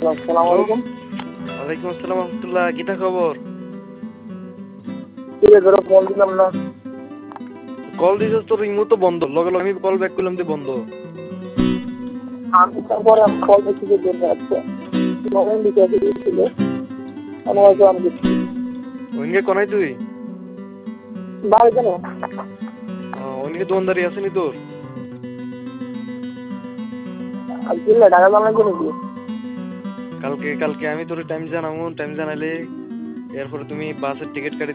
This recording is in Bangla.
আসসালামু আলাইকুম। ওয়ালাইকুম আসসালাম রহমতুল্লাহ, কিতা খবর? কিরে ধরো ফোন দিলাম না। কল দিছিস তোর রিমো তো বন্ধ, লগে লগে আমি কল ব্যাক করলাম দিয়ে বন্ধ। আমি তারপরে আমি কল দেখি যে জন্য আছে মোবাইল দিতে দিয়েছিল অনেক আমি দেখছি ওইনকে কোনাই তুই? বাড়ি কেন ওইনকে দোকানদারি আসেনি তোর? আর কিনলে টাকা জানা করে কি কালকে কালকে আমি তোর টাইম জানাবো, টাইম জানালে এরপরে তুমি বাসের টিকিট কাটি